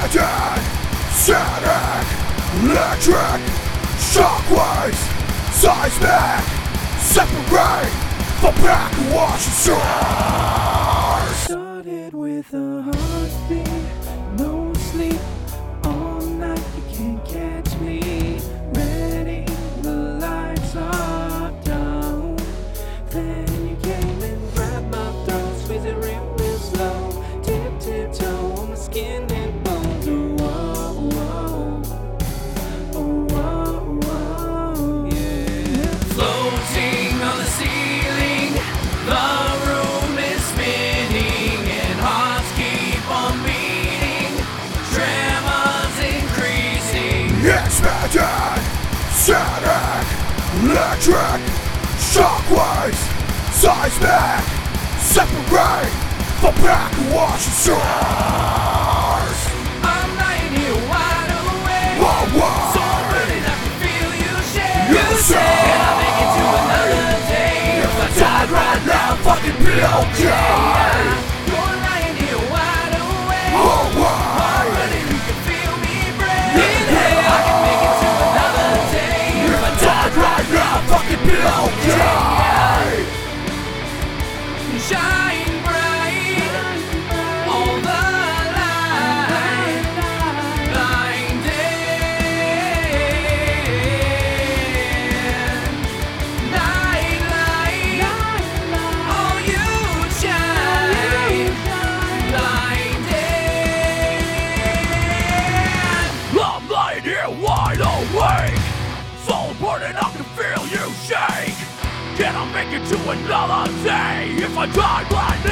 Expanded, static, electric, shockwaves, seismic, separate the back and watch the stars. Started with a heartbeat, no sleep, all night you can't catch me. Ready, the lights are down. Then you came and grabbed my throat, squeeze it real slow. Tiptoe on my skin and bones. Oh, yeah. Floating on the ceiling, the room is spinning and hearts keep on beating. Tremors increasing. Expanded, static, electric, shockwaves, seismic, separate the back and watch the stars. I'm lying here wide awake, Whoa, whoa. so burning I can feel you shake. You say, can I make it to another day? if I died right now, fucking be okay. You're lying here wide awake, Oh, why? already you can feel me break. Hey, I can make it to another day. If I died right now, fucking be okay. Shine bright, all the light, blinded, nightlight, all you shine, blinded. I'm lying here wide awake, soul burning, I can feel you shake. Can I make it to another day? If I die right